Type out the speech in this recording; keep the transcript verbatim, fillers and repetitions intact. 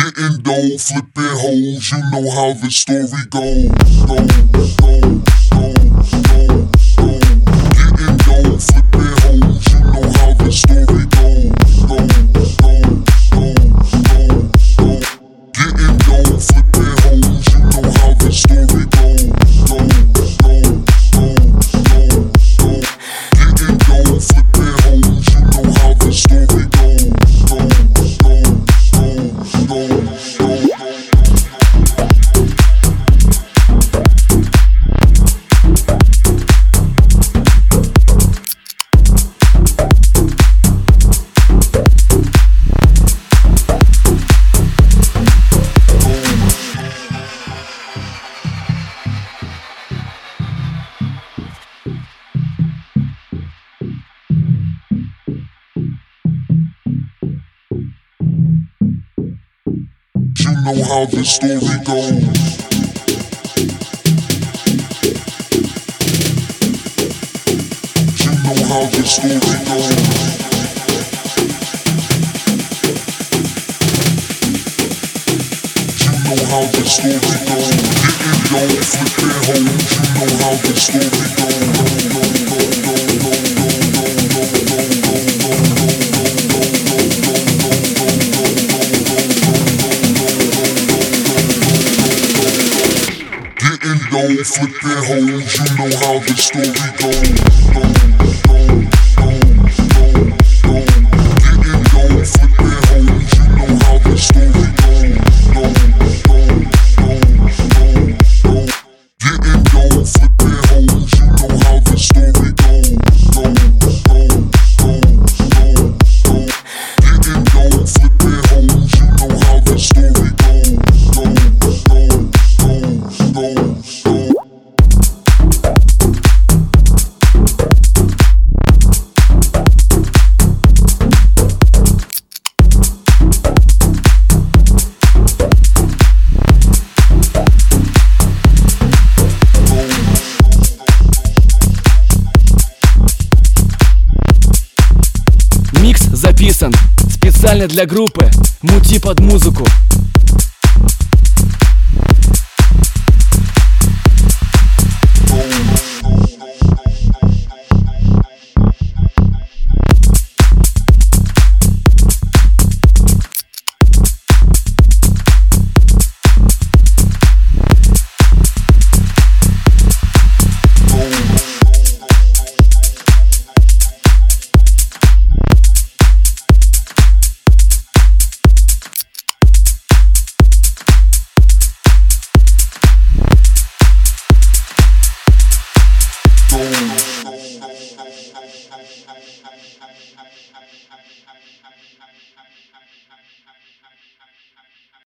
Getting dough, flipping hoes, you know how the story goes. Go, go, go, go, go. Getting dough, flipping hoes, you know how the story goes. Go, go, go, go, go. Getting dough, flipping hoes, you know how the story goes. Go, go, go, go, go. Getting dough, flipping hoes, you know how the story goes. Go, go, go, go, go. You know how the story goes. You know how the story goes. You know how the story goes. Getting dough, flipping hoes. You know how the story goes. Dough, flipping hoes, you know how the story goes. Go, go, go, go, go. Getting dough, flipping hoes, you know how the story goes. Go, go, go, go, go. Getting dough, flipping hoes, you know how the story goes. Go, go, go, go, go. Getting dough, flipping hoes, you know how the story goes. Go, go, go, go. Микс записан специально для группы «Мути под музыку».